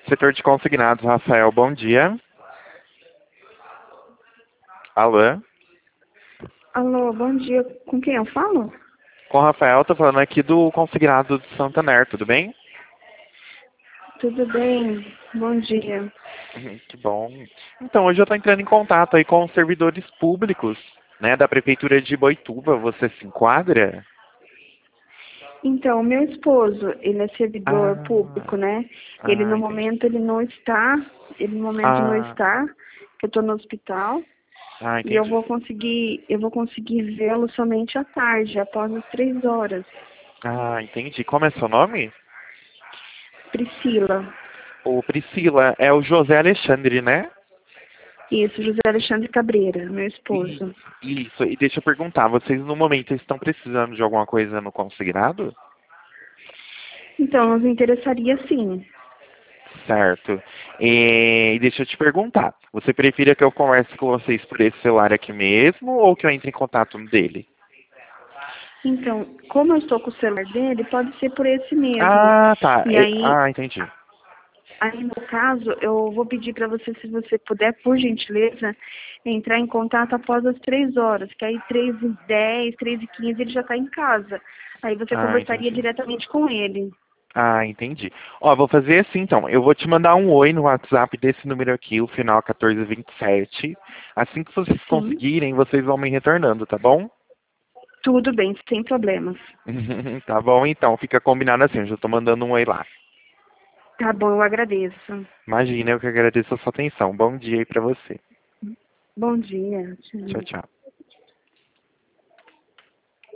Setor de consignados, Rafael, bom dia. Alô? Alô, bom dia. Com quem eu falo? Com o Rafael, tô falando aqui do consignado de Santander, tudo bem? Tudo bem? Bom dia. Que bom. Então, hoje eu tô entrando em contato aí com os servidores públicos, né, da Prefeitura de Boituva. Você se enquadra? Então, meu esposo, ele é servidor Ah, público, né? Ele no entendi. momento ele não está, Ah, que eu estou no hospital, e entendi. eu vou conseguir vê-lo somente à tarde, após as 3 horas. Entendi. Como é seu nome? Priscila. O Priscila, é o José Alexandre, né? Isso, José Alexandre Cabreira, meu Isso, esposo. isso. E deixa eu perguntar, vocês no momento estão precisando de alguma coisa no consignado? Então, nos interessaria sim. Certo. E deixa eu te perguntar, você prefere que eu converse com vocês por esse celular aqui mesmo ou que eu entre em contato dele? Então, como eu estou com o celular dele, pode ser por esse mesmo. Tá. E aí, Entendi. Aí, no caso, eu vou pedir para você, se você puder, por gentileza, entrar em contato após as 3 horas, que aí 3h10, 3h15 ele já está em casa. Aí você conversaria Entendi. diretamente com ele. Entendi. Ó, vou fazer assim então. Eu vou te mandar um oi no WhatsApp desse número aqui, o final 1427. Assim que vocês Sim, conseguirem, vocês vão me retornando, tá bom? tudo bem, sem problemas. Tá bom, então. Fica combinado assim. Eu já tô mandando um oi lá. Tá bom, eu agradeço. Imagina, eu que agradeço a sua atenção. Bom dia aí pra você. Bom dia. Tchau, Tchau. tchau.